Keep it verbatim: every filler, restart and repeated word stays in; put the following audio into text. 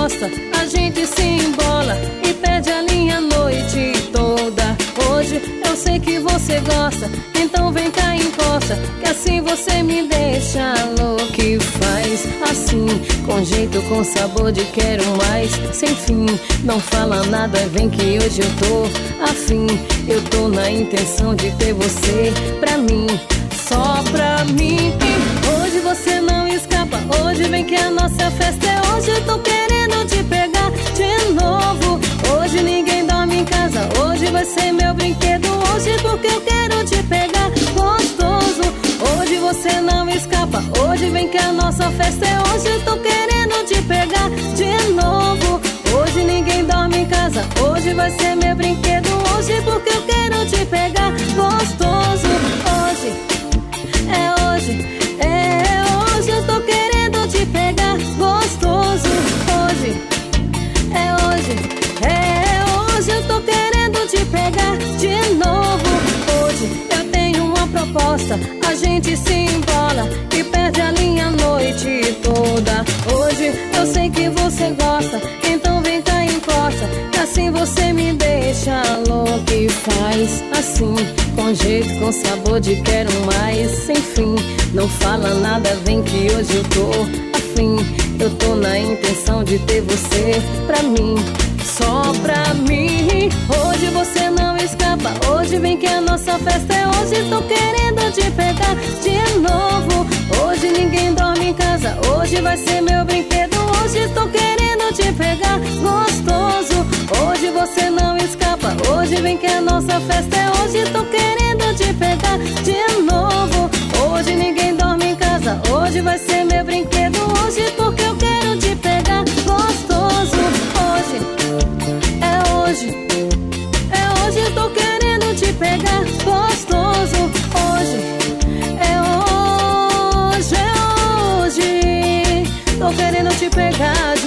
proposta, a gente se embola e perde a linha a noite toda. Hoje eu sei que você gosta, então vem cá e encosta, que assim você me deixa louco. Que faz assim, com jeito, com sabor de quero mais, sem fim. Não fala nada, vem que hoje eu tô afim. Eu tô na intenção de ter você pra mim, só pra mim. Hoje você não escapa, hoje vem que a nossa festa é hoje. Eu tô querendo te pegar de novo. Hoje ninguém dorme em casa, hoje vai ser meu brinquedo. Hoje porque eu quero te pegar gostoso. Hoje você não escapa, hoje vem que a nossa festa é hoje. Eu tô querendo te pegar de novo. Hoje ninguém dorme em casa, hoje vai ser meu brinquedo. Hoje porque eu quero te pegar gostoso. Hoje é hoje, é hoje. Eu tô querendo te pegar gostoso. Hoje é hoje, é hoje. Eu tô querendo te pegar de novo. Hoje eu tenho uma proposta, a gente se embola e perde a linha a noite toda. Hoje eu sei que você gosta, então vem cá e encosta, que assim você me deixa louco. E faz assim, com jeito, com sabor de quero mais, sem fim. Não fala nada, vem que hoje eu tô afim. Eu tô na intenção de ter você pra mim, só pra mim. Hoje você não escapa, hoje vem que a nossa festa é hoje. Tô querendo te pegar de novo. Hoje ninguém dorme em casa, hoje vai ser meu brinquedo. Hoje tô querendo te pegar gostoso. Hoje você não escapa, hoje vem que a nossa festa é hoje. Tô querendo te pegar de novo. Hoje ninguém dorme em casa, hoje vai ser meu brinquedo. Hoje porque eu quero te pegar gostoso. Hoje é hoje, é hoje. Eu tô querendo te pegar gostoso. Hoje é hoje, é hoje. Tô querendo te pegar